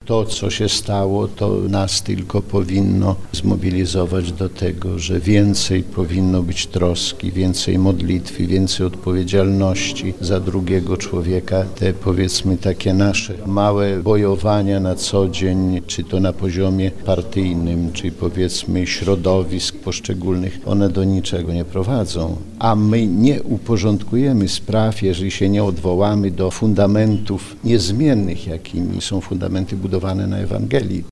To, co się stało, to nas tylko powinno zmobilizować do tego, że więcej powinno być troski, więcej modlitwy, więcej odpowiedzialności za drugiego człowieka. Te, powiedzmy, takie nasze małe bojowania na co dzień, czy to na poziomie partyjnym, czy powiedzmy środowisk poszczególnych, one do niczego nie prowadzą. A my nie uporządkujemy spraw, jeżeli się nie odwołamy do fundamentów niezmiennych, jakimi są fundamenty budowane na Ewangelii.